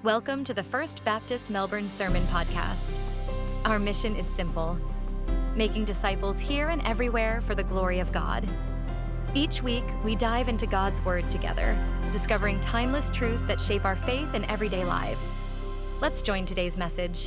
Welcome to the First Baptist Melbourne Sermon Podcast. Our mission is simple: making disciples here and everywhere for the glory of God. Each week, we dive into God's Word together, discovering timeless truths that shape our faith and everyday lives. Let's join today's message.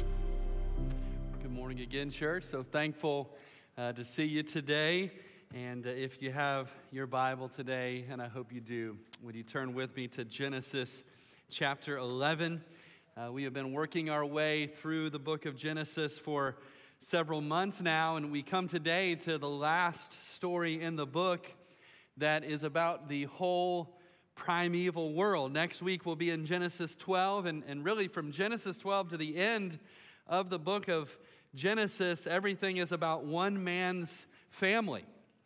Good morning again, church. So thankful to see you today. And if you have your Bible today, and I hope you do, would you turn with me to Genesis chapter 11. We have been working our way through the book of Genesis for several months now, and we come today to the last story in the book that is about the whole primeval world. Next week we'll be in Genesis 12, and really from Genesis 12 to the end of the book of Genesis, everything is about one man's family,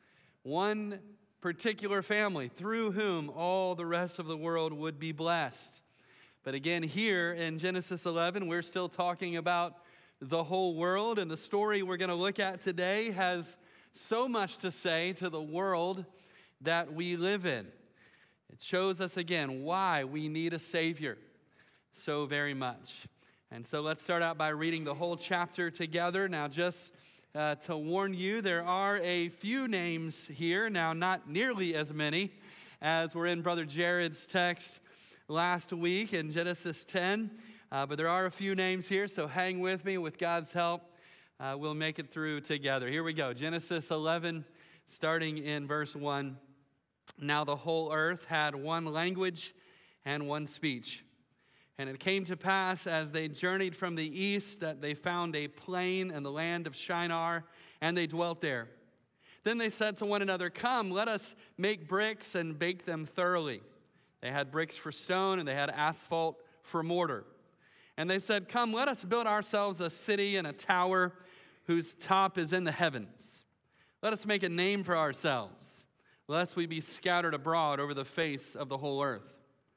one particular family through whom all the rest of the world would be blessed. But again, here in Genesis 11, we're still talking about the whole world, and the story we're going to look at today has so much to say to the world that we live in. It shows us again why we need a Savior so very much. And so let's start out by reading the whole chapter together. Now, just to warn you, there are a few names here. Now, not nearly as many as were in Brother Jared's text last week in Genesis 10, but there are a few names here, so hang with me. With God's help, we'll make it through together. Here we go. Genesis 11, starting in verse 1. Now the whole earth had one language and one speech. And it came to pass as they journeyed from the east that they found a plain in the land of Shinar, and they dwelt there. Then they said to one another, "Come, let us make bricks and bake them thoroughly." They had bricks for stone, and they had asphalt for mortar. And they said, "Come, let us build ourselves a city and a tower whose top is in the heavens. Let us make a name for ourselves, lest we be scattered abroad over the face of the whole earth."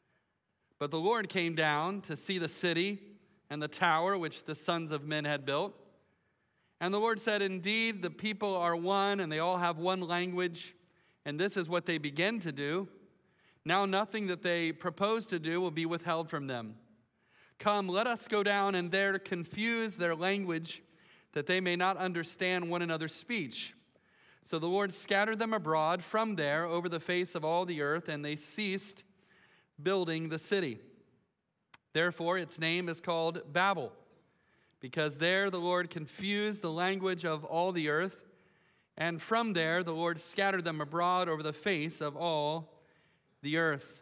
But the Lord came down to see the city and the tower which the sons of men had built. And the Lord said, "Indeed, the people are one, and they all have one language, and this is what they begin to do. Now nothing that they propose to do will be withheld from them. Come, let us go down and there confuse their language, that they may not understand one another's speech." So the Lord scattered them abroad from there over the face of all the earth, and they ceased building the city. Therefore its name is called Babel, because there the Lord confused the language of all the earth, and from there the Lord scattered them abroad over the face of all the earth.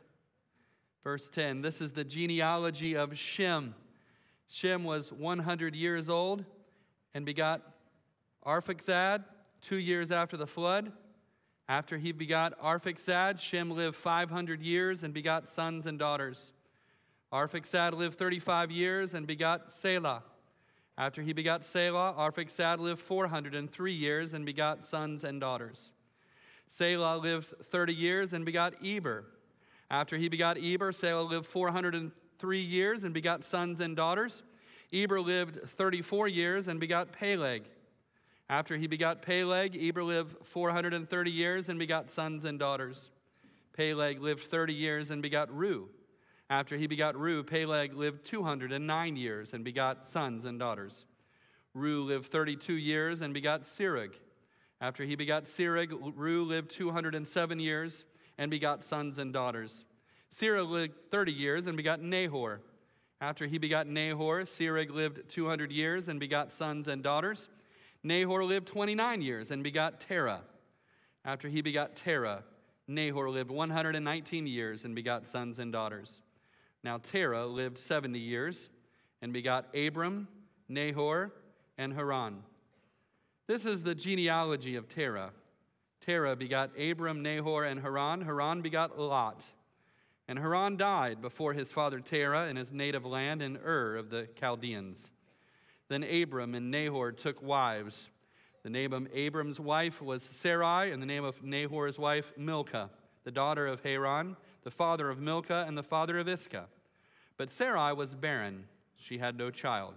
Verse 10, this is the genealogy of Shem. Shem was 100 years old and begot Arphaxad 2 years after the flood. After he begot Arphaxad, Shem lived 500 years and begot sons and daughters. Arphaxad lived 35 years and begot Selah. After he begot Selah, Arphaxad lived 403 years and begot sons and daughters. Selah lived 30 years and begot Eber. After he begot Eber, Selah lived 403 years and begot sons and daughters. Eber lived 34 years and begot Peleg. After he begot Peleg, Eber lived 430 years and begot sons and daughters. Peleg lived 30 years and begot Reu. After he begot Reu, Peleg lived 209 years and begot sons and daughters. Reu lived 32 years and begot Serug. After he begot Serug, Reu lived 207 years and begot sons and daughters. Serug lived 30 years and begot Nahor. After he begot Nahor, Serug lived 200 years and begot sons and daughters. Nahor lived 29 years and begot Terah. After he begot Terah, Nahor lived 119 years and begot sons and daughters. Now Terah lived 70 years and begot Abram, Nahor, and Haran. This is the genealogy of Terah. Terah begot Abram, Nahor, and Haran. Haran begot Lot. And Haran died before his father Terah in his native land in Ur of the Chaldeans. Then Abram and Nahor took wives. The name of Abram's wife was Sarai, and the name of Nahor's wife Milcah, the daughter of Haran, the father of Milcah, and the father of Iscah. But Sarai was barren. She had no child.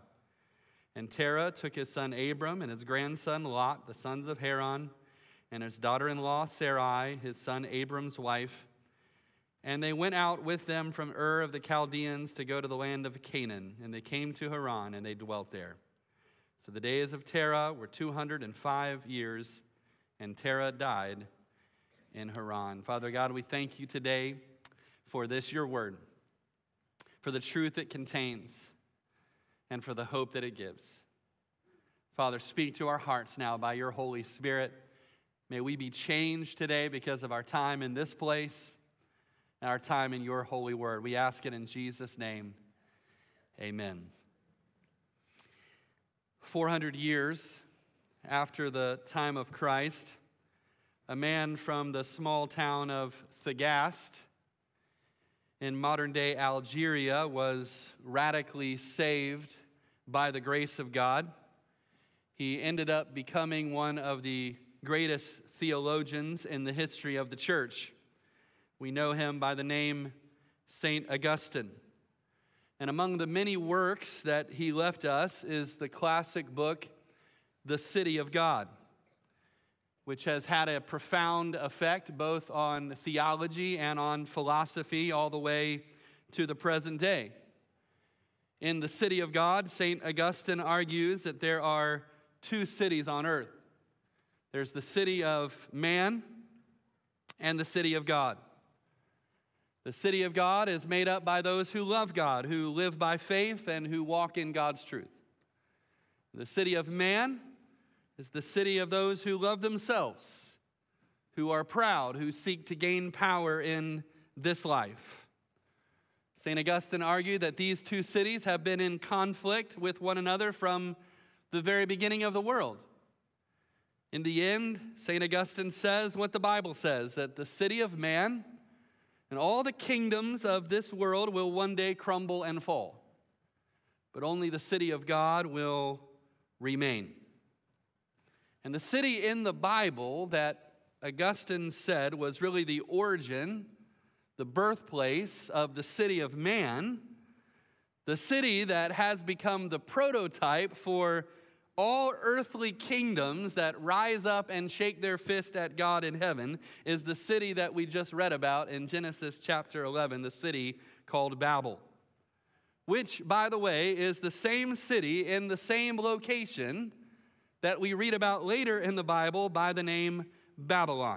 And Terah took his son Abram and his grandson Lot, the sons of Haran, and his daughter-in-law Sarai, his son Abram's wife, And they went out with them from Ur of the Chaldeans to go to the land of Canaan. And they came to Haran, and they dwelt there. So the days of Terah were 205 years, and Terah died in Haran. Father God, we thank you today for this, your word, for the truth it contains, and for the hope that it gives. Father, speak to our hearts now by your Holy Spirit. May we be changed today because of our time in this place and our time in your holy word. We ask it in Jesus' name. Amen. 400 years after the time of Christ, a man from the small town of Thagast in modern-day Algeria was radically saved by the grace of God. He ended up becoming one of the greatest theologians in the history of the church. We know him by the name St. Augustine. And among the many works that he left us is the classic book, The City of God, which has had a profound effect both on theology and on philosophy all the way to the present day. In The City of God, St. Augustine argues that there are two cities on earth. There's the city of man and the city of God. The city of God is made up by those who love God, who live by faith, and who walk in God's truth. The city of man is the city of those who love themselves, who are proud, who seek to gain power in this life. St. Augustine argued that these two cities have been in conflict with one another from the very beginning of the world. In the end, St. Augustine says what the Bible says, that the city of man and all the kingdoms of this world will one day crumble and fall, but only the city of God will remain. And the city in the Bible that Augustine said was really the origin, the birthplace of the city of man, the city that has become the prototype for all earthly kingdoms that rise up and shake their fist at God in heaven, is the city that we just read about in Genesis chapter 11, the city called Babel, which, by the way, is the same city in the same location that we read about later in the Bible by the name Babylon.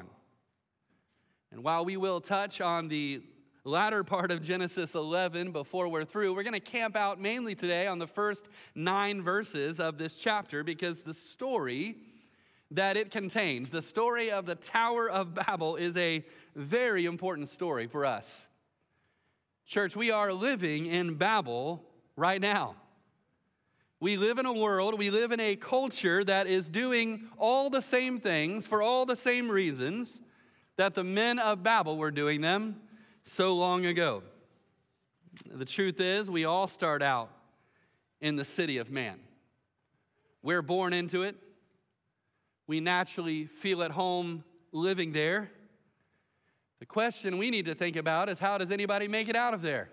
And while we will touch on the latter part of Genesis 11 before we're through, we're going to camp out mainly today on the first 9 verses of this chapter, because the story that it contains, the story of the Tower of Babel, is a very important story for us. Church, we are living in Babel right now. We live in a world, we live in a culture that is doing all the same things for all the same reasons that the men of Babel were doing them so long ago. The truth is, we all start out in the city of man. We're born into it. We naturally feel at home living there. The question we need to think about is, how does anybody make it out of there?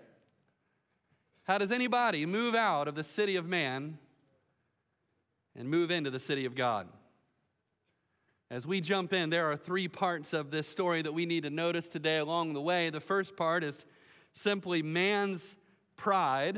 How does anybody move out of the city of man and move into the city of God? As we jump in, there are 3 parts of this story that we need to notice today along the way. The first part is simply man's pride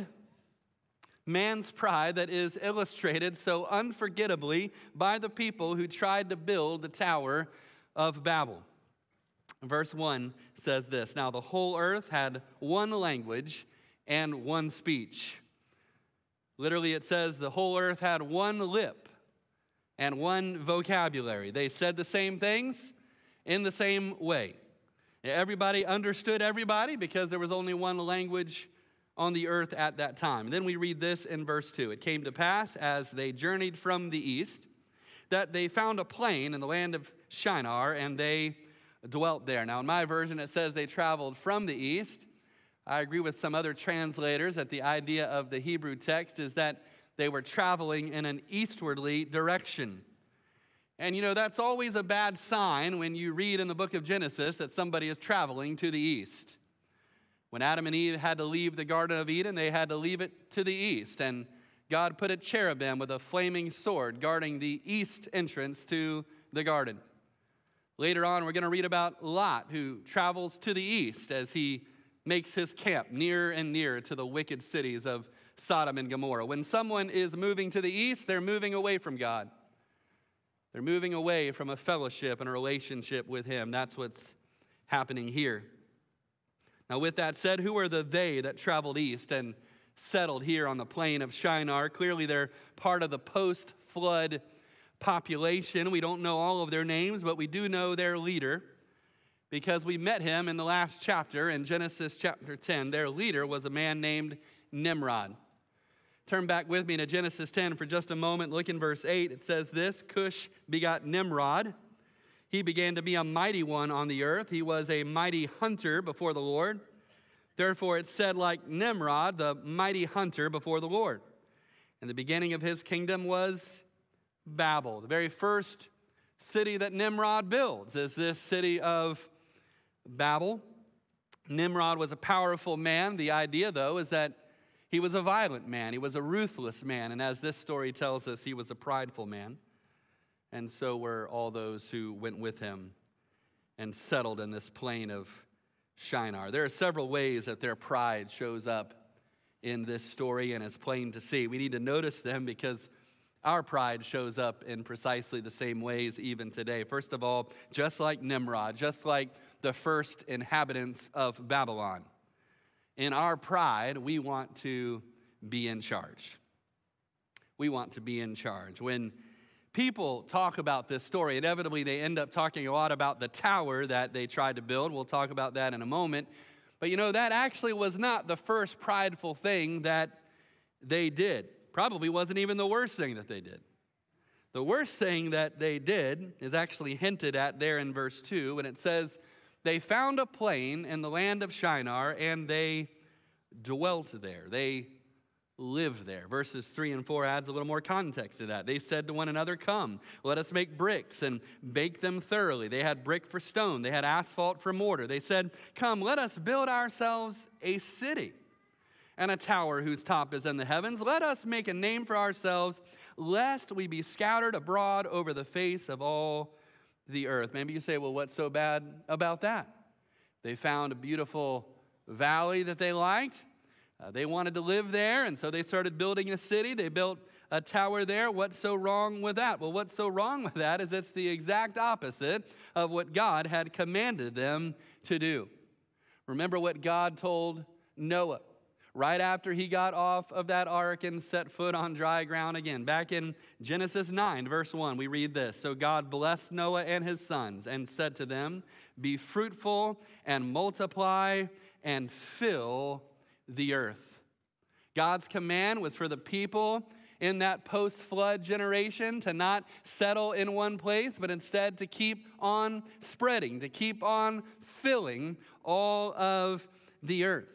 that is illustrated so unforgettably by the people who tried to build the Tower of Babel. Verse 1 says this: "Now the whole earth had one language and one speech." Literally, it says the whole earth had one lip and one vocabulary. They said the same things in the same way. Everybody understood everybody because there was only one language on the earth at that time. And then we read this in verse 2. "It came to pass, as they journeyed from the east, that they found a plain in the land of Shinar, and they dwelt there." Now, in my version, it says they traveled from the east. I agree with some other translators that the idea of the Hebrew text is that they were traveling in an eastwardly direction. And you know, that's always a bad sign when you read in the book of Genesis that somebody is traveling to the east. When Adam and Eve had to leave the Garden of Eden, they had to leave it to the east. And God put a cherubim with a flaming sword guarding the east entrance to the garden. Later on, we're going to read about Lot, who travels to the east as he makes his camp nearer and nearer to the wicked cities of Sodom and Gomorrah. When someone is moving to the east, they're moving away from God. They're moving away from a fellowship and a relationship with Him. That's what's happening here. Now, with that said, who are the they that traveled east and settled here on the plain of Shinar? Clearly, they're part of the post-flood population. We don't know all of their names, but we do know their leader because we met him in the last chapter in Genesis chapter 10. Their leader was a man named Nimrod. Turn back with me to Genesis 10 for just a moment. Look in verse 8. It says this: Cush begot Nimrod. He began to be a mighty one on the earth. He was a mighty hunter before the Lord. Therefore it said, like Nimrod, the mighty hunter before the Lord. And the beginning of his kingdom was Babel. The very first city that Nimrod builds is this city of Babel. Nimrod was a powerful man. The idea, though, is that he was a violent man. He was a ruthless man. And as this story tells us, he was a prideful man. And so were all those who went with him and settled in this plain of Shinar. There are several ways that their pride shows up in this story and is plain to see. We need to notice them because our pride shows up in precisely the same ways even today. First of all, just like Nimrod, just like the first inhabitants of Babylon, in our pride, we want to be in charge. We want to be in charge. When people talk about this story, inevitably they end up talking a lot about the tower that they tried to build. We'll talk about that in a moment. But that actually was not the first prideful thing that they did. Probably wasn't even the worst thing that they did. The worst thing that they did is actually hinted at there in verse 2, when it says, they found a plain in the land of Shinar, and they dwelt there. They lived there. Verses 3 and 4 adds a little more context to that. They said to one another, come, let us make bricks and bake them thoroughly. They had brick for stone. They had asphalt for mortar. They said, come, let us build ourselves a city and a tower whose top is in the heavens. Let us make a name for ourselves, lest we be scattered abroad over the face of all the earth. Maybe you say, well, what's so bad about that? They found a beautiful valley that they liked. They wanted to live there, and so they started building a city. They built a tower there. What's so wrong with that? Well, what's so wrong with that is it's the exact opposite of what God had commanded them to do. Remember what God told Noah right after he got off of that ark and set foot on dry ground again. Back in Genesis 9, verse 1, we read this. So God blessed Noah and his sons and said to them, be fruitful and multiply and fill the earth. God's command was for the people in that post-flood generation to not settle in one place, but instead to keep on spreading, to keep on filling all of the earth.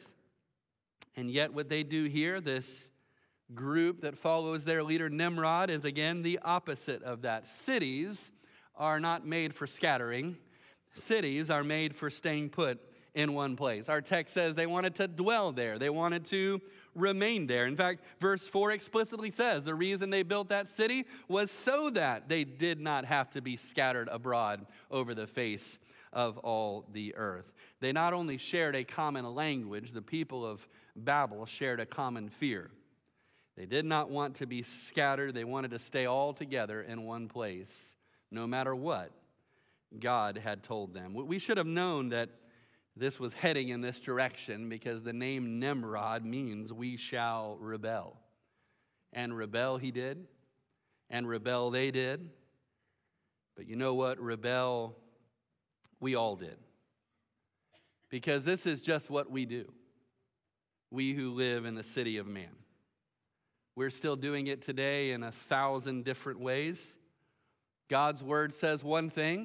And yet what they do here, this group that follows their leader Nimrod, is again the opposite of that. Cities are not made for scattering. Cities are made for staying put in one place. Our text says they wanted to dwell there. They wanted to remain there. In fact, verse 4 explicitly says the reason they built that city was so that they did not have to be scattered abroad over the face of all the earth. They not only shared a common language, the people of Babel shared a common fear. They did not want to be scattered. They wanted to stay all together in one place, no matter what God had told them. We should have known that this was heading in this direction because the name Nimrod means we shall rebel. And rebel he did, and rebel they did. But you know what? Rebel we all did. Because this is just what we do. We who live in the city of man. We're still doing it today in 1,000 different ways. God's word says one thing,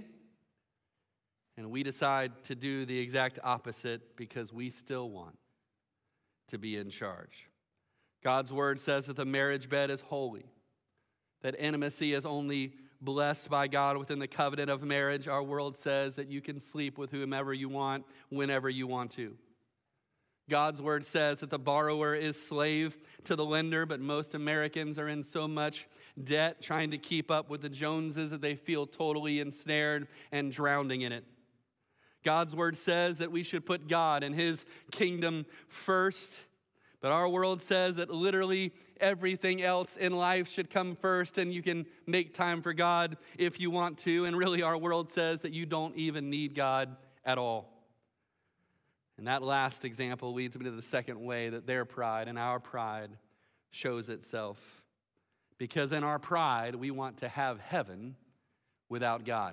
and we decide to do the exact opposite because we still want to be in charge. God's word says that the marriage bed is holy, that intimacy is only blessed by God within the covenant of marriage. Our world says that you can sleep with whomever you want, whenever you want to. God's word says that the borrower is slave to the lender, but most Americans are in so much debt trying to keep up with the Joneses that they feel totally ensnared and drowning in it. God's word says that we should put God and his kingdom first, but our world says that literally everything else in life should come first, and you can make time for God if you want to, and really our world says that you don't even need God at all. And that last example leads me to the second way that their pride and our pride shows itself. Because in our pride, we want to have heaven without God.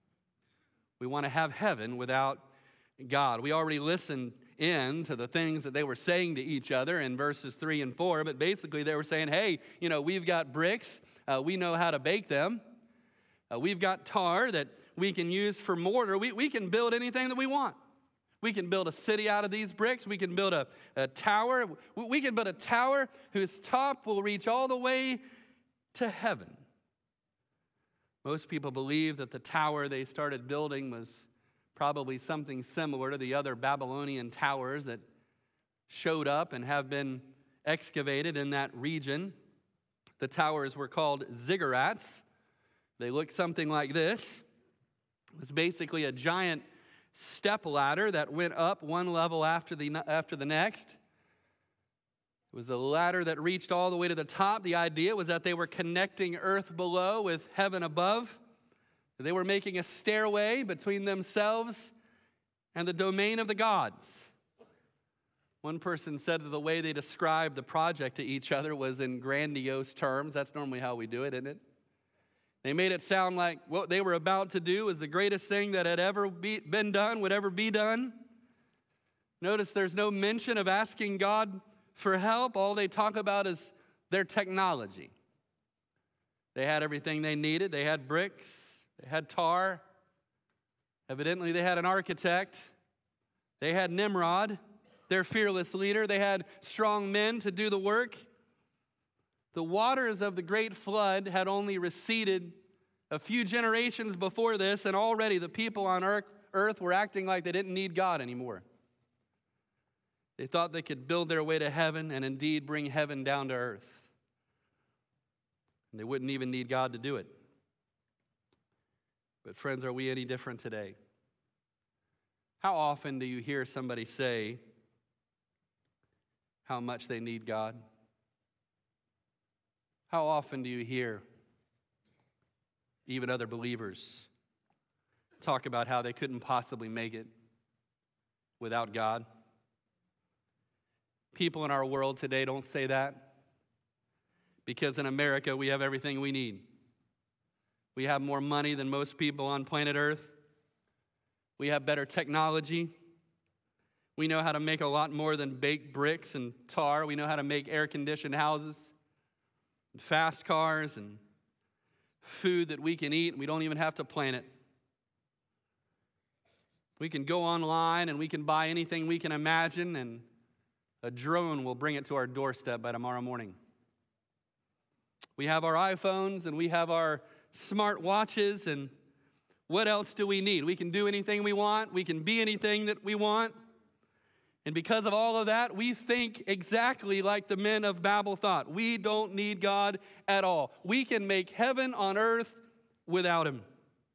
We want to have heaven without God. We already listened in to the things that they were saying to each other in verses 3 and 4, but basically they were saying, hey, we've got bricks. We know how to bake them. We've got tar that we can use for mortar. We can build anything that we want. We can build a city out of these bricks. We can build a tower. We can build a tower whose top will reach all the way to heaven. Most people believe that the tower they started building was probably something similar to the other Babylonian towers that showed up and have been excavated in that region. The towers were called ziggurats. They looked something like this. It was basically a giant step ladder that went up one level after the next. It was a ladder that reached all the way to the top. The idea was that they were connecting earth below with heaven above. They were making a stairway between themselves and the domain of the gods. One person said that the way they described the project to each other was in grandiose terms. That's normally how we do it, isn't it? They made it sound like what they were about to do was the greatest thing that had ever been done, would ever be done. Notice there's no mention of asking God for help. All they talk about is their technology. They had everything they needed. They had bricks. They had tar. Evidently, they had an architect. They had Nimrod, their fearless leader. They had strong men to do the work. The waters of the great flood had only receded a few generations before this, and already the people on earth were acting like they didn't need God anymore. They thought they could build their way to heaven and indeed bring heaven down to earth. And they wouldn't even need God to do it. But friends, are we any different today? How often do you hear somebody say how much they need God? How often do you hear even other believers talk about how they couldn't possibly make it without God? People in our world today don't say that because in America we have everything we need. We have more money than most people on planet Earth. We have better technology. We know how to make a lot more than bake bricks and tar. We know how to make air-conditioned houses, and fast cars, and food that we can eat, and we don't even have to plan it. We can go online and we can buy anything we can imagine, and a drone will bring it to our doorstep by tomorrow morning. We have our iPhones and we have our smart watches, and what else do we need? We can do anything we want. We can be anything that we want. And because of all of that, we think exactly like the men of Babel thought. We don't need God at all. We can make heaven on earth without him.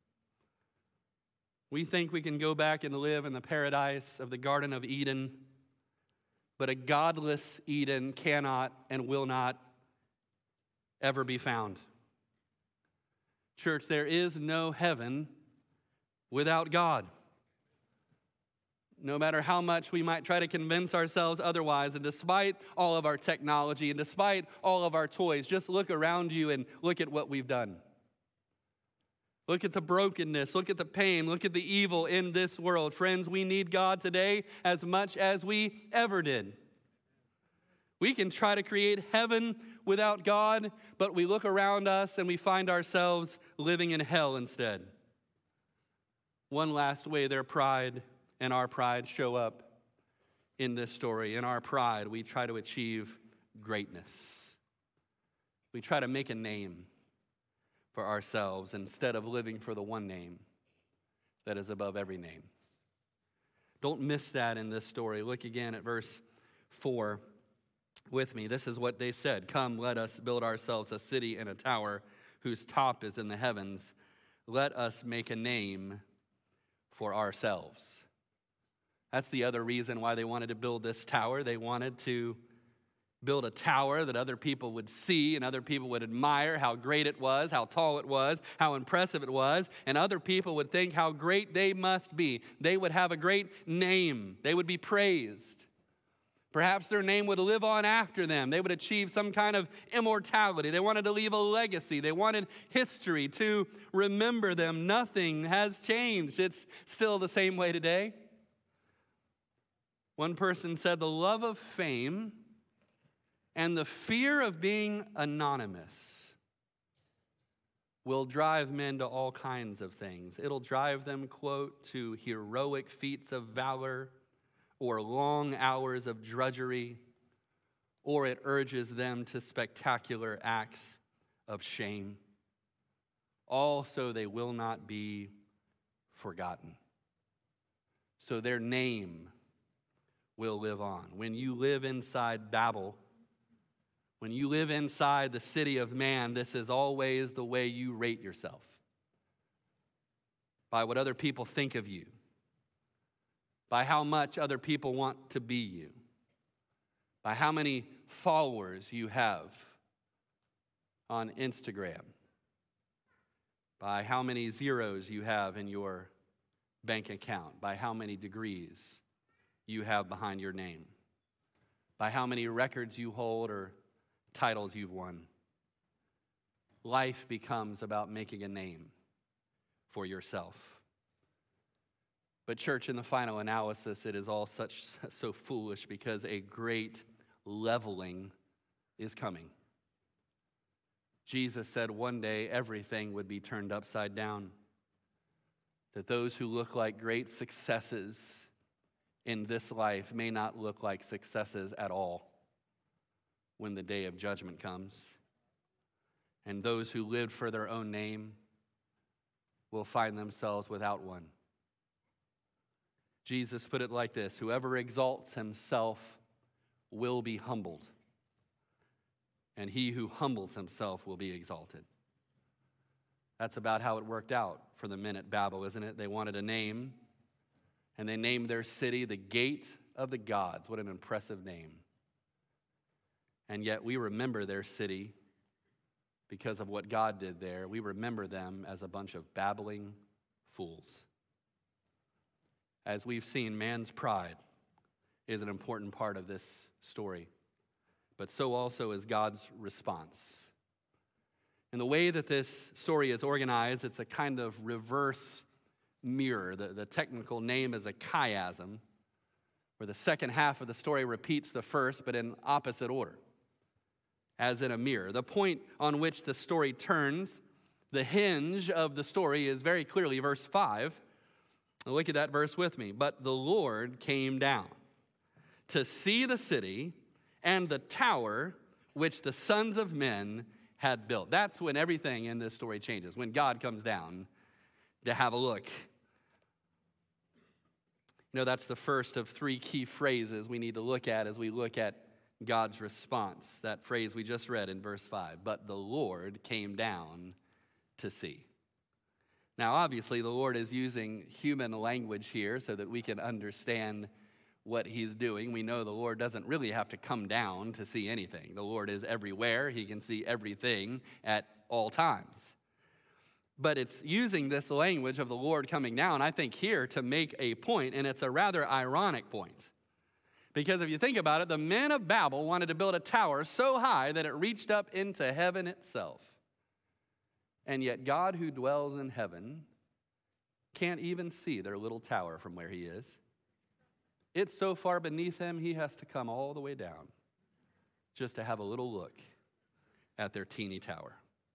We think we can go back and live in the paradise of the Garden of Eden, but a godless Eden cannot and will not ever be found. Church, there is no heaven without God. No matter how much we might try to convince ourselves otherwise, and despite all of our technology and despite all of our toys, just look around you and look at what we've done. Look at the brokenness, look at the pain, look at the evil in this world. Friends, we need God today as much as we ever did. We can try to create heaven without God, but we look around us and we find ourselves living in hell instead. One last way their pride and our pride show up in this story. In our pride, we try to achieve greatness. We try to make a name for ourselves instead of living for the one name that is above every name. Don't miss that in this story. Look again at verse 4 with me. This is what they said. Come, let us build ourselves a city and a tower whose top is in the heavens. Let us make a name for ourselves. That's the other reason why they wanted to build this tower. They wanted to build a tower that other people would see and other people would admire how great it was, how tall it was, how impressive it was, and other people would think how great they must be. They would have a great name. They would be praised. Perhaps their name would live on after them. They would achieve some kind of immortality. They wanted to leave a legacy. They wanted history to remember them. Nothing has changed. It's still the same way today. One person said, the love of fame and the fear of being anonymous will drive men to all kinds of things. It'll drive them, quote, to heroic feats of valor or long hours of drudgery, or it urges them to spectacular acts of shame. Also, they will not be forgotten. So their name will live on. When you live inside Babel, when you live inside the city of man, this is always the way you rate yourself. By what other people think of you. By how much other people want to be you. By how many followers you have on Instagram. By how many zeros you have in your bank account. By how many degrees you have behind your name. By how many records you hold or titles you've won. Life becomes about making a name for yourself. But church, in the final analysis, it is all so foolish because a great leveling is coming. Jesus said one day everything would be turned upside down. That those who look like great successes in this life may not look like successes at all when the day of judgment comes. And those who lived for their own name will find themselves without one. Jesus put it like this: whoever exalts himself will be humbled, and he who humbles himself will be exalted. That's about how it worked out for the men at Babel, isn't it? They wanted a name, and they named their city the Gate of the Gods. What an impressive name. And yet we remember their city because of what God did there. We remember them as a bunch of babbling fools. As we've seen, man's pride is an important part of this story, but so also is God's response. And the way that this story is organized, it's a kind of reverse mirror. The technical name is a chiasm, where the second half of the story repeats the first, but in opposite order, as in a mirror. The point on which the story turns, the hinge of the story, is very clearly verse 5. Look at that verse with me. But the Lord came down to see the city and the tower which the sons of men had built. That's when everything in this story changes, when God comes down to have a look. You know, that's the first of three key phrases we need to look at as we look at God's response. That phrase we just read in verse 5, but the Lord came down to see. Now, obviously, the Lord is using human language here so that we can understand what he's doing. We know the Lord doesn't really have to come down to see anything. The Lord is everywhere. He can see everything at all times. But it's using this language of the Lord coming down, I think, here to make a point, and it's a rather ironic point. Because if you think about it, the men of Babel wanted to build a tower so high that it reached up into heaven itself. And yet God, who dwells in heaven, can't even see their little tower from where he is. It's so far beneath him, he has to come all the way down just to have a little look at their teeny tower.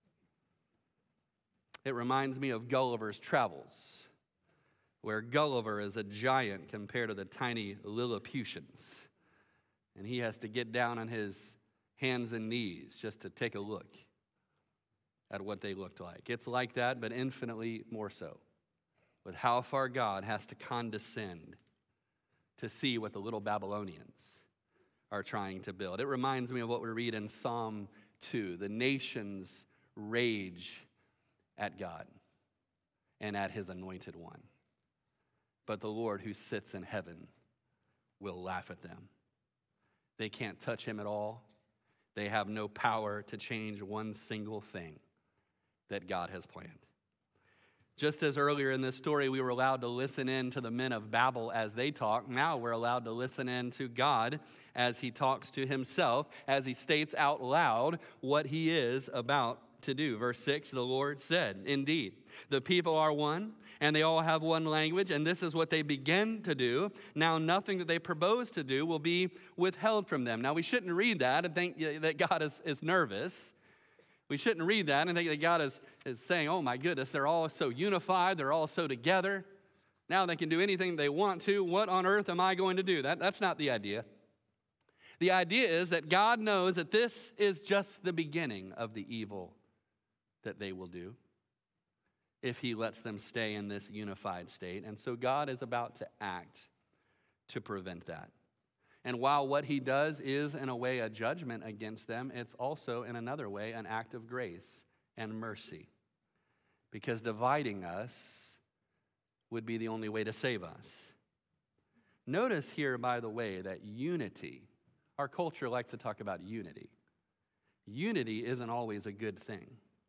It reminds me of Gulliver's Travels, where Gulliver is a giant compared to the tiny Lilliputians. And he has to get down on his hands and knees just to take a look at what they looked like. It's like that, but infinitely more so, with how far God has to condescend to see what the little Babylonians are trying to build. It reminds me of what we read in Psalm 2. The nations rage at God and at his anointed one. But the Lord who sits in heaven will laugh at them. They can't touch him at all. They have no power to change one single thing that God has planned. Just as earlier in this story we were allowed to listen in to the men of Babel as they talk, now we're allowed to listen in to God as he talks to himself, as he states out loud what he is about to do. Verse 6, the Lord said, "Indeed, the people are one, and they all have one language, and this is what they begin to do. Now nothing that they propose to do will be withheld from them." Now we shouldn't read that and think that God is nervous. We shouldn't read that and think that God is saying, oh my goodness, they're all so unified, they're all so together. Now they can do anything they want to. What on earth am I going to do? That's not the idea. The idea is that God knows that this is just the beginning of the evil that they will do if he lets them stay in this unified state. And so God is about to act to prevent that. And while what he does is, in a way, a judgment against them, it's also, in another way, an act of grace and mercy. Because dividing us would be the only way to save us. Notice here, by the way, that unity, our culture likes to talk about unity. Unity isn't always a good thing.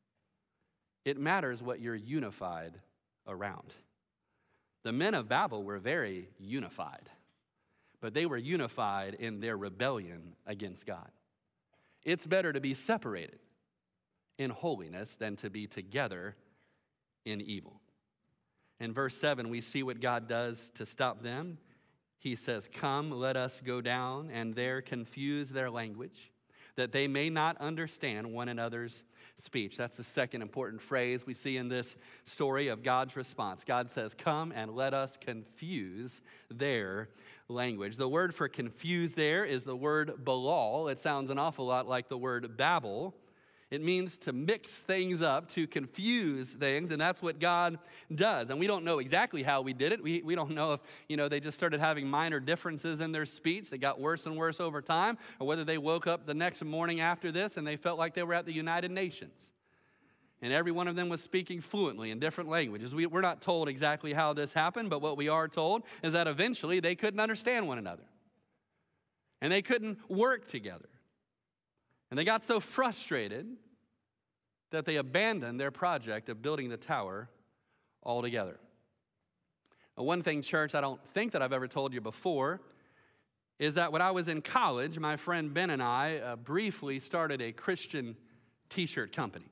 It matters what you're unified around. The men of Babel were very unified, but they were unified in their rebellion against God. It's better to be separated in holiness than to be together in evil. In verse 7, we see what God does to stop them. He says, "Come, let us go down and there confuse their language, that they may not understand one another's speech." That's the second important phrase we see in this story of God's response. God says, "Come and let us confuse their language." The word for confuse there is the word balal. It sounds an awful lot like the word Babel. It means to mix things up, to confuse things, and that's what God does. And we don't know exactly how we did it. We don't know if, they just started having minor differences in their speech that got worse and worse over time, or whether they woke up the next morning after this and they felt like they were at the United Nations. And every one of them was speaking fluently in different languages. We're not told exactly how this happened, but what we are told is that eventually they couldn't understand one another. And they couldn't work together. And they got so frustrated that they abandoned their project of building the tower altogether. Now, one thing, church, I don't think that I've ever told you before is that when I was in college, my friend Ben and I briefly started a Christian t-shirt company.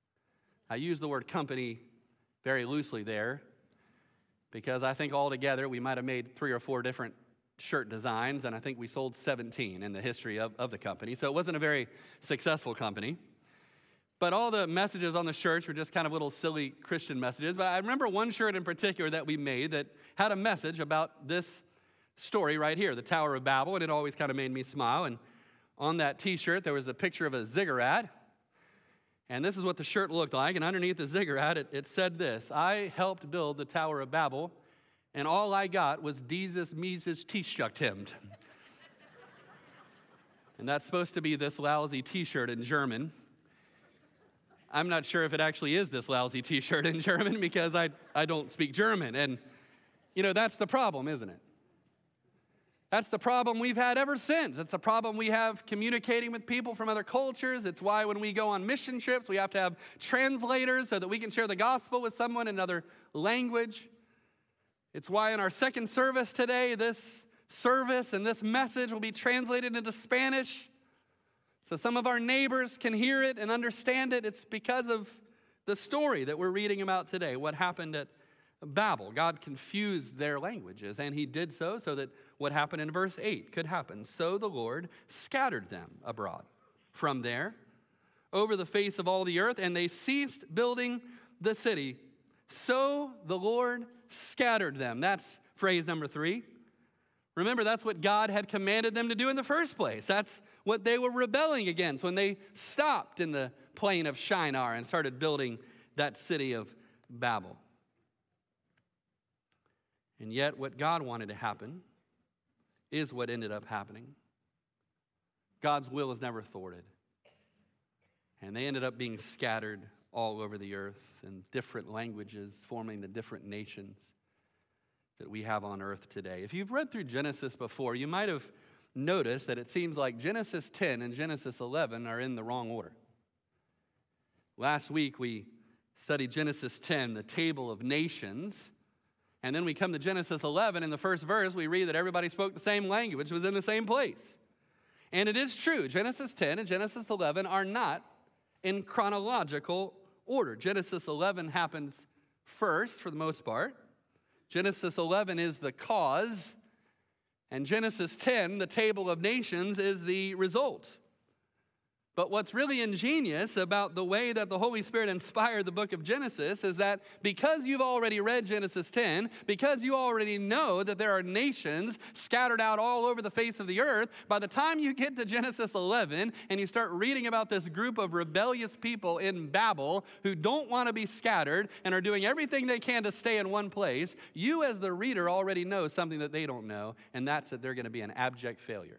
I use the word company very loosely there because I think altogether we might have made 3 or 4 different shirt designs, and I think we sold 17 in the history of the company. So it wasn't a very successful company. But all the messages on the shirts were just kind of little silly Christian messages. But I remember one shirt in particular that we made that had a message about this story right here, the Tower of Babel, and it always kind of made me smile. And on that t-shirt, there was a picture of a ziggurat. And this is what the shirt looked like. And underneath the ziggurat, it said this: "I helped build the Tower of Babel, and all I got was dieses Mises T-shucked him." And that's supposed to be this lousy t-shirt in German. I'm not sure if it actually is this lousy t-shirt in German because I don't speak German. And, that's the problem, isn't it? That's the problem we've had ever since. It's a problem we have communicating with people from other cultures. It's why when we go on mission trips, we have to have translators so that we can share the gospel with someone in another language. It's why in our second service today, this service and this message will be translated into Spanish, so some of our neighbors can hear it and understand it. It's because of the story that we're reading about today, what happened at Babel. God confused their languages, and he did so that what happened in verse 8 could happen. So the Lord scattered them abroad from there over the face of all the earth, and they ceased building the city. So the Lord scattered them. That's phrase number 3. Remember, that's what God had commanded them to do in the first place. That's what they were rebelling against when they stopped in the plain of Shinar and started building that city of Babel. And yet what God wanted to happen is what ended up happening. God's will is never thwarted. And they ended up being scattered all over the earth in different languages, forming the different nations that we have on earth today. If you've read through Genesis before, you might have noticed that it seems like Genesis 10 and Genesis 11 are in the wrong order. Last week we studied Genesis 10, the table of nations, and then we come to Genesis 11. In the first verse, we read that everybody spoke the same language, was in the same place. And it is true, Genesis 10 and Genesis 11 are not in chronological order. Genesis 11 happens first for the most part. Genesis 11 is the cause, and Genesis 10, the table of nations, is the result. But what's really ingenious about the way that the Holy Spirit inspired the book of Genesis is that because you've already read Genesis 10, because you already know that there are nations scattered out all over the face of the earth, by the time you get to Genesis 11 and you start reading about this group of rebellious people in Babel who don't want to be scattered and are doing everything they can to stay in one place, you as the reader already know something that they don't know, and that's that they're going to be an abject failure.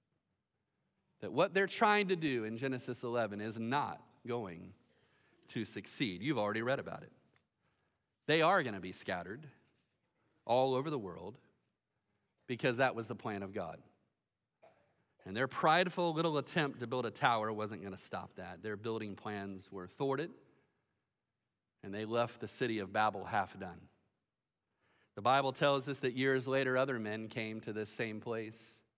That what they're trying to do in Genesis 11 is not going to succeed. You've already read about it. They are going to be scattered all over the world because that was the plan of God. And their prideful little attempt to build a tower wasn't going to stop that. Their building plans were thwarted, and they left the city of Babel half done. The Bible tells us that years later, other men came to this same place.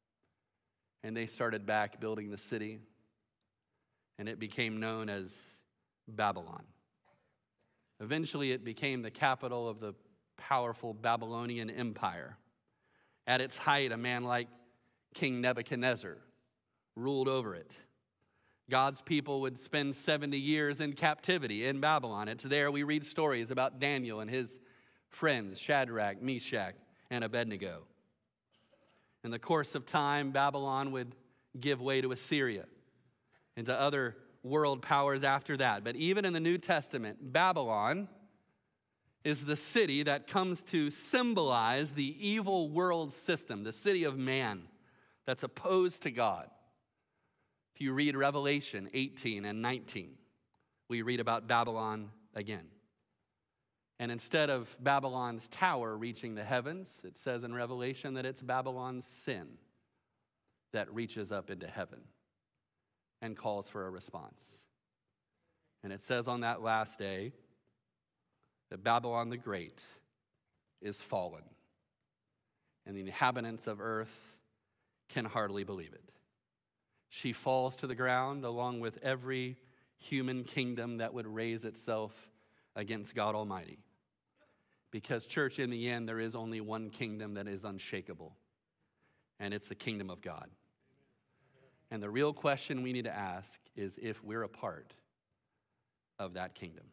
And they started back building the city, and it became known as Babylon. Eventually, it became the capital of the powerful Babylonian Empire. At its height, a man like King Nebuchadnezzar ruled over it. God's people would spend 70 years in captivity in Babylon. It's there we read stories about Daniel and his friends, Shadrach, Meshach, and Abednego. In the course of time, Babylon would give way to Assyria and to other world powers after that. But even in the New Testament, Babylon is the city that comes to symbolize the evil world system, the city of man that's opposed to God. If you read Revelation 18 and 19, we read about Babylon again. And instead of Babylon's tower reaching the heavens, it says in Revelation that it's Babylon's sin that reaches up into heaven and calls for a response. And it says on that last day that Babylon the Great is fallen, and the inhabitants of earth can hardly believe it. She falls to the ground along with every human kingdom that would raise itself against God Almighty. Because, church, in the end, there is only one kingdom that is unshakable, and it's the kingdom of God. And the real question we need to ask is if we're a part of that kingdom.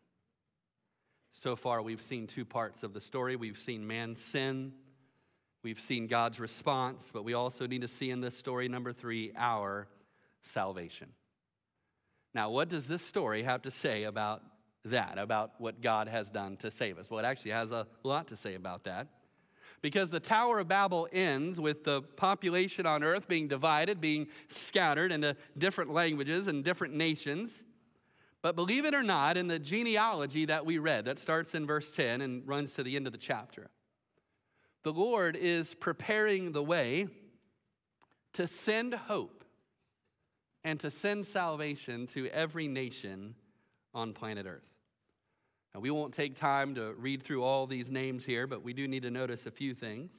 So far, we've seen two parts of the story. We've seen man's sin. We've seen God's response. But we also need to see in this story, number 3, our salvation. Now, what does this story have to say about that, about what God has done to save us? Well, it actually has a lot to say about that. Because the Tower of Babel ends with the population on earth being divided, being scattered into different languages and different nations. But believe it or not, in the genealogy that we read, that starts in verse 10 and runs to the end of the chapter, the Lord is preparing the way to send hope and to send salvation to every nation on planet Earth. Now, we won't take time to read through all these names here, but we do need to notice a few things.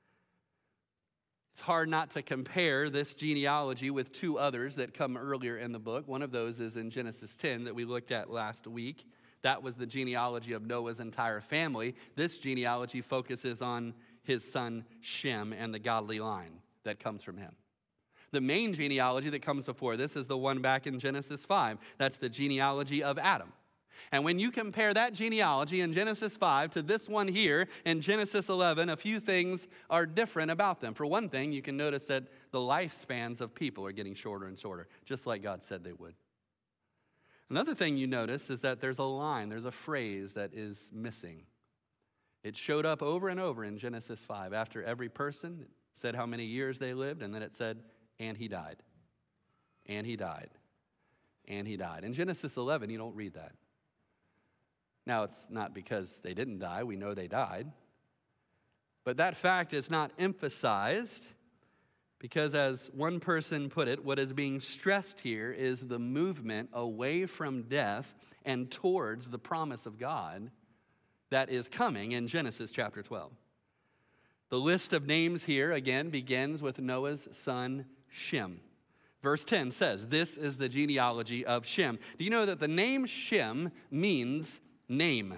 It's hard not to compare this genealogy with two others that come earlier in the book. One of those is in Genesis 10 that we looked at last week. That was the genealogy of Noah's entire family. This genealogy focuses on his son Shem and the godly line that comes from him. The main genealogy that comes before this is the one back in Genesis 5. That's the genealogy of Adam. And when you compare that genealogy in Genesis 5 to this one here in Genesis 11, a few things are different about them. For one thing, you can notice that the lifespans of people are getting shorter and shorter, just like God said they would. Another thing you notice is that there's a phrase that is missing. It showed up over and over in Genesis 5. After every person, it said how many years they lived, and then it said, and he died. and he died, and he died. In Genesis 11, you don't read that. Now, it's not because they didn't die. We know they died. But that fact is not emphasized because, as one person put it, what is being stressed here is the movement away from death and towards the promise of God that is coming in Genesis chapter 12. The list of names here, again, begins with Noah's son Shem. Verse 10 says, this is the genealogy of Shem. Do you know that the name Shem means name?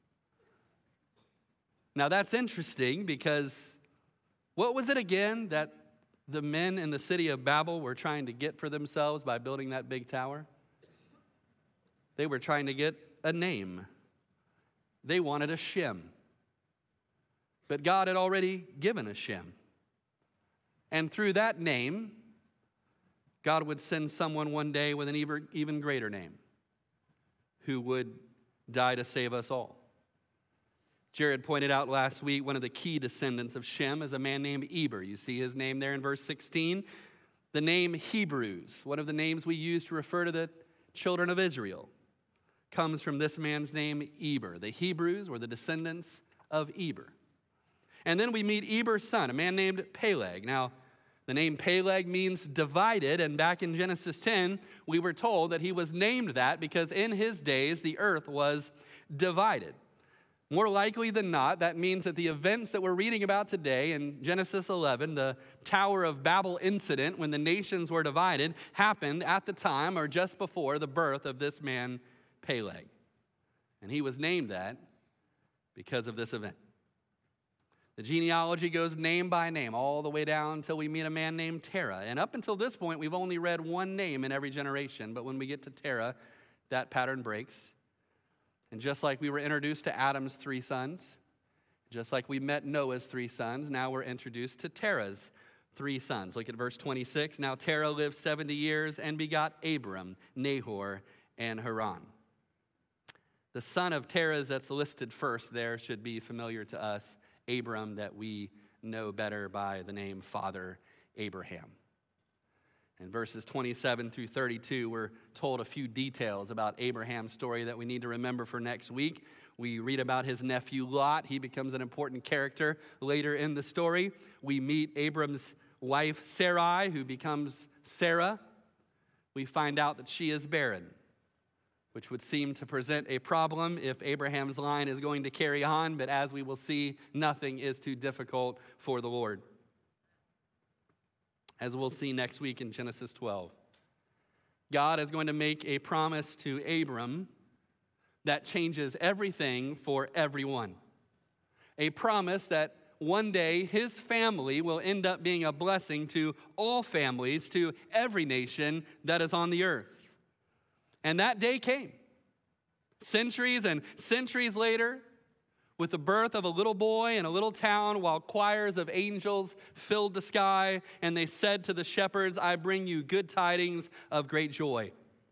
Now that's interesting because what was it again that the men in the city of Babel were trying to get for themselves by building that big tower? They were trying to get a name. They wanted a Shem. But God had already given a Shem. And through that name, God would send someone one day with an even greater name who would die to save us all. Jared pointed out last week one of the key descendants of Shem is a man named Eber. You see his name there in verse 16. The name Hebrews, one of the names we use to refer to the children of Israel, comes from this man's name Eber. The Hebrews were the descendants of Eber. And then we meet Eber's son, a man named Peleg. Now, the name Peleg means divided, and back in Genesis 10, we were told that he was named that because in his days the earth was divided. More likely than not, that means that the events that we're reading about today in Genesis 11, the Tower of Babel incident when the nations were divided, happened at the time or just before the birth of this man Peleg. And he was named that because of this event. The genealogy goes name by name all the way down until we meet a man named Terah. And up until this point, we've only read one name in every generation. But when we get to Terah, that pattern breaks. And just like we were introduced to Adam's 3 sons, just like we met Noah's 3 sons, now we're introduced to Terah's 3 sons. Look at verse 26. Now Terah lived 70 years and begot Abram, Nahor, and Haran. The son of Terah that's listed first there should be familiar to us, Abram, that we know better by the name Father Abraham. In verses 27 through 32, we're told a few details about Abraham's story that we need to remember for next week. We read about his nephew Lot. He becomes an important character later in the story. We meet Abram's wife Sarai, who becomes Sarah. We find out that she is barren, which would seem to present a problem if Abraham's line is going to carry on. But as we will see, nothing is too difficult for the Lord. As we'll see next week in Genesis 12. God is going to make a promise to Abram that changes everything for everyone. A promise that one day his family will end up being a blessing to all families, to every nation that is on the earth. And that day came. Centuries and centuries later, with the birth of a little boy in a little town, while choirs of angels filled the sky, and they said to the shepherds, I bring you good tidings of great joy,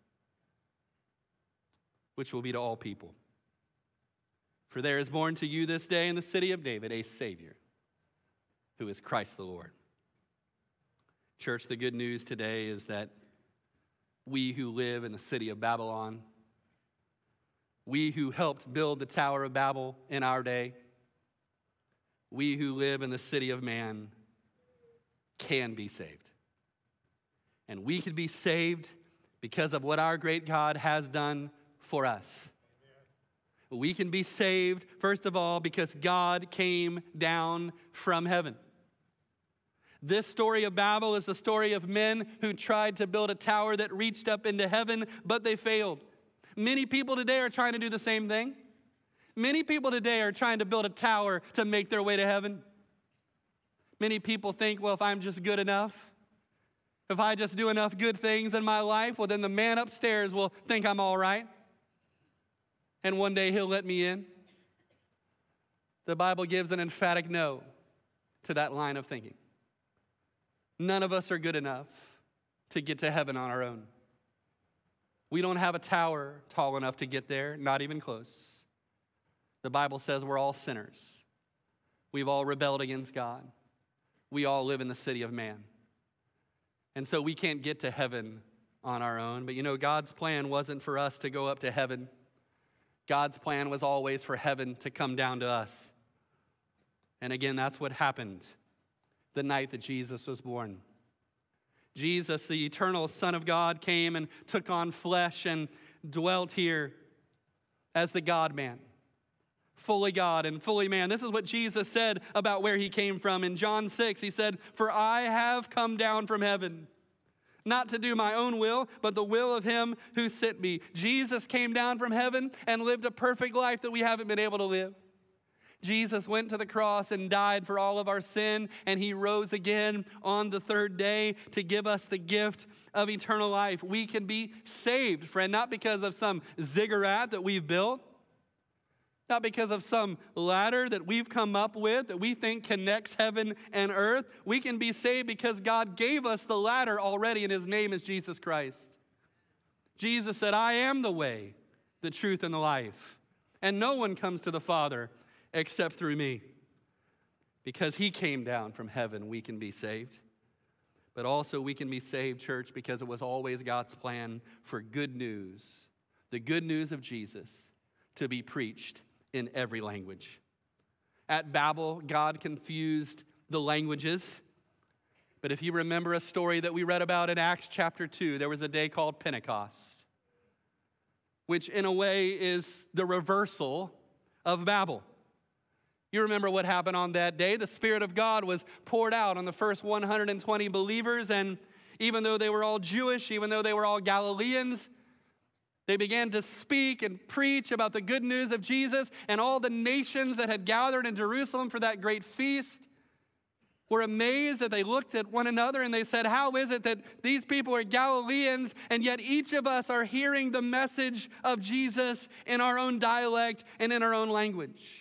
which will be to all people. For there is born to you this day in the city of David a Savior, who is Christ the Lord. Church, the good news today is that we who live in the city of Babylon, we who helped build the Tower of Babel in our day, we who live in the city of man can be saved. And we can be saved because of what our great God has done for us. We can be saved, first of all, because God came down from heaven. This story of Babel is the story of men who tried to build a tower that reached up into heaven, but they failed. Many people today are trying to do the same thing. Many people today are trying to build a tower to make their way to heaven. Many people think, well, if I'm just good enough, if I just do enough good things in my life, well, then the man upstairs will think I'm all right. And one day he'll let me in. The Bible gives an emphatic no to that line of thinking. None of us are good enough to get to heaven on our own. We don't have a tower tall enough to get there, not even close. The Bible says we're all sinners. We've all rebelled against God. We all live in the city of man. And so we can't get to heaven on our own. But you know, God's plan wasn't for us to go up to heaven. God's plan was always for heaven to come down to us. And again, that's what happened the night that Jesus was born. Jesus, the eternal Son of God, came and took on flesh and dwelt here as the God-man, fully God and fully man. This is what Jesus said about where he came from. In John 6, he said, "For I have come down from heaven, not to do my own will, but the will of him who sent me." Jesus came down from heaven and lived a perfect life that we haven't been able to live. Jesus went to the cross and died for all of our sin, and he rose again on the third day to give us the gift of eternal life. We can be saved, friend, not because of some ziggurat that we've built, not because of some ladder that we've come up with that we think connects heaven and earth. We can be saved because God gave us the ladder already, and his name is Jesus Christ. Jesus said, "I am the way, the truth, and the life, and no one comes to the Father except through me." Because he came down from heaven, we can be saved. But also we can be saved, church, because it was always God's plan for good news, the good news of Jesus, to be preached in every language. At Babel, God confused the languages. But if you remember a story that we read about in Acts chapter 2, there was a day called Pentecost, which in a way is the reversal of Babel. You remember what happened on that day. The Spirit of God was poured out on the first 120 believers, and even though they were all Jewish, even though they were all Galileans, they began to speak and preach about the good news of Jesus, and all the nations that had gathered in Jerusalem for that great feast were amazed that they looked at one another and they said, "How is it that these people are Galileans and yet each of us are hearing the message of Jesus in our own dialect and in our own language?"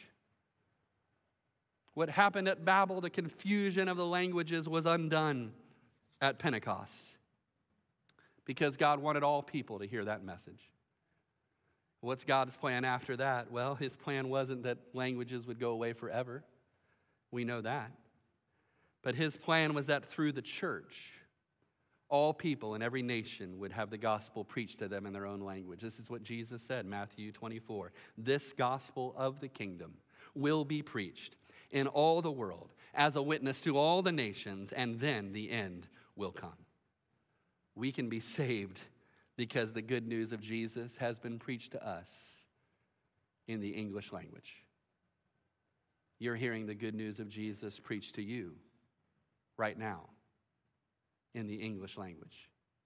What happened at Babel, the confusion of the languages, was undone at Pentecost because God wanted all people to hear that message. What's God's plan after that? Well, his plan wasn't that languages would go away forever. We know that. But his plan was that through the church, all people in every nation would have the gospel preached to them in their own language. This is what Jesus said, Matthew 24. "This gospel of the kingdom will be preached in all the world as a witness to all the nations, and then the end will come." We can be saved because the good news of Jesus has been preached to us in the English language. You're hearing the good news of Jesus preached to you right now in the English language.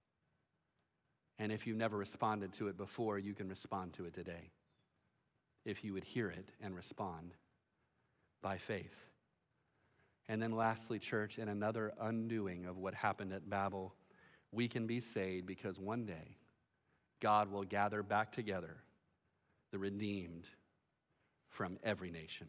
And if you've never responded to it before, you can respond to it today, if you would hear it and respond by faith. And then lastly, church, in another undoing of what happened at Babel, we can be saved because one day God will gather back together the redeemed from every nation.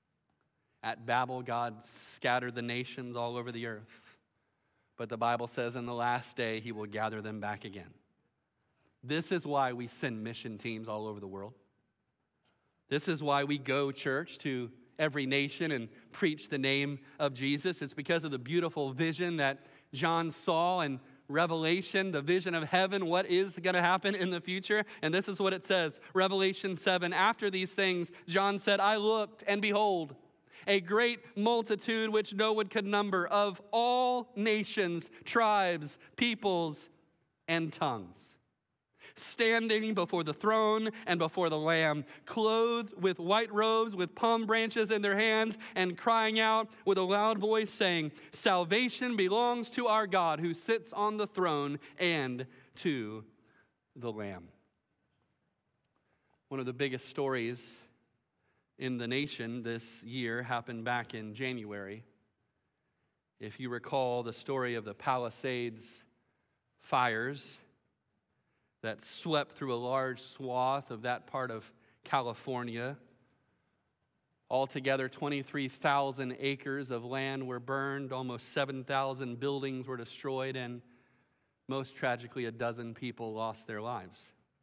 At Babel, God scattered the nations all over the earth. But the Bible says in the last day, he will gather them back again. This is why we send mission teams all over the world. This is why we go, church, to every nation and preach the name of Jesus. It's because of the beautiful vision that John saw in Revelation, the vision of heaven, what is going to happen in the future. And this is what it says, Revelation 7, "After these things, John said, I looked, and behold, a great multitude which no one could number, of all nations, tribes, peoples, and tongues, standing before the throne and before the Lamb, clothed with white robes, with palm branches in their hands, and crying out with a loud voice, saying, Salvation belongs to our God who sits on the throne and to the Lamb." One of the biggest stories in the nation this year happened back in January. If you recall the story of the Palisades fires that swept through a large swath of that part of California. Altogether, 23,000 acres of land were burned, almost 7,000 buildings were destroyed, and most tragically, a dozen people lost their lives.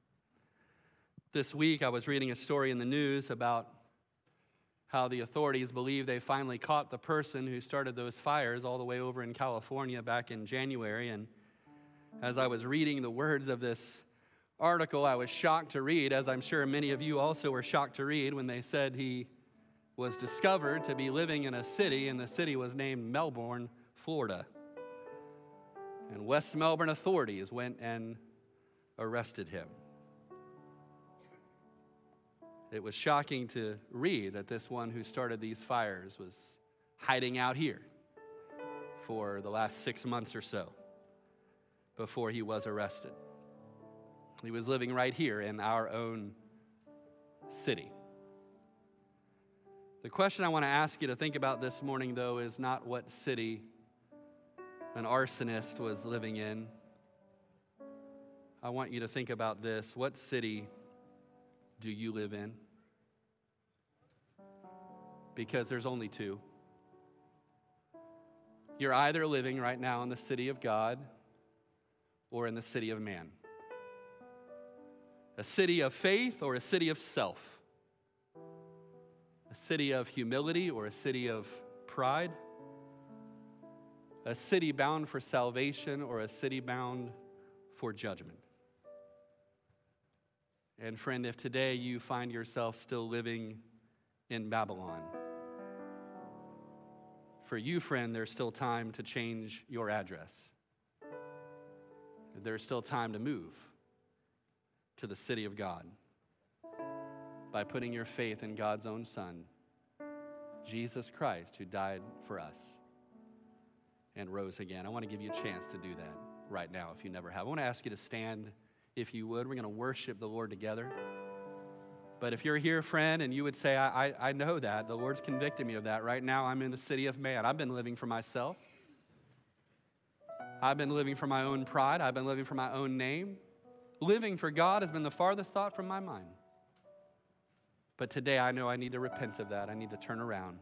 This week, I was reading a story in the news about how the authorities believe they finally caught the person who started those fires all the way over in California back in January, and As I was reading the words of this article, I was shocked to read, as I'm sure many of you also were shocked to read, when they said he was discovered to be living in a city, and the city was named Melbourne, Florida. And West Melbourne authorities went and arrested him. It was shocking to read that this one who started these fires was hiding out here for the last 6 months or so before he was arrested. He was living right here in our own city. The question I want to ask you to think about this morning, though, is not what city an arsonist was living in. I want you to think about this. What city do you live in? Because there's only two. You're either living right now in the city of God or in the city of man. A city of faith or a city of self. A city of humility or a city of pride. A city bound for salvation or a city bound for judgment. And friend, if today you find yourself still living in Babylon, for you, friend, there's still time to change your address. There's still time to move to the city of God by putting your faith in God's own Son, Jesus Christ, who died for us and rose again. I want to give you a chance to do that right now if you never have. I want to ask you to stand if you would. We're going to worship the Lord together. But if you're here, friend, and you would say, I know that. The Lord's convicted me of that. Right now, I'm in the city of man. I've been living for myself. I've been living for my own pride. I've been living for my own name. Living for God has been the farthest thought from my mind. But today, I know I need to repent of that. I need to turn around.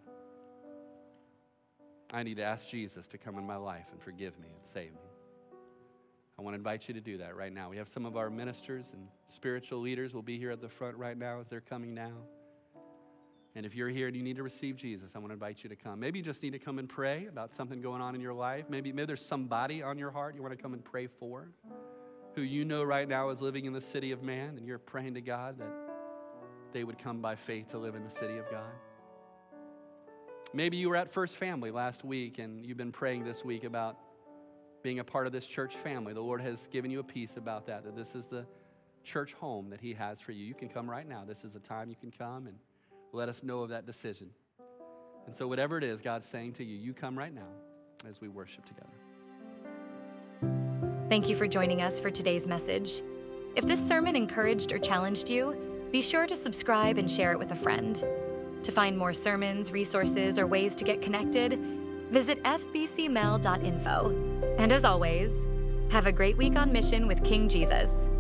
I need to ask Jesus to come in my life and forgive me and save me. I want to invite you to do that right now. We have some of our ministers and spiritual leaders will be here at the front right now as they're coming now. And if you're here and you need to receive Jesus, I want to invite you to come. Maybe you just need to come and pray about something going on in your life. Maybe there's somebody on your heart you want to come and pray for, who you know right now is living in the city of man, and you're praying to God that they would come by faith to live in the city of God. Maybe you were at First Family last week and you've been praying this week about being a part of this church family. The Lord has given you a peace about that this is the church home that He has for you. You can come right now. This is a time you can come and let us know of that decision. And so whatever it is God's saying to you, you come right now as we worship together. Thank you for joining us for today's message. If this sermon encouraged or challenged you, be sure to subscribe and share it with a friend. To find more sermons, resources, or ways to get connected, visit fbcmel.info. And as always, have a great week on mission with King Jesus.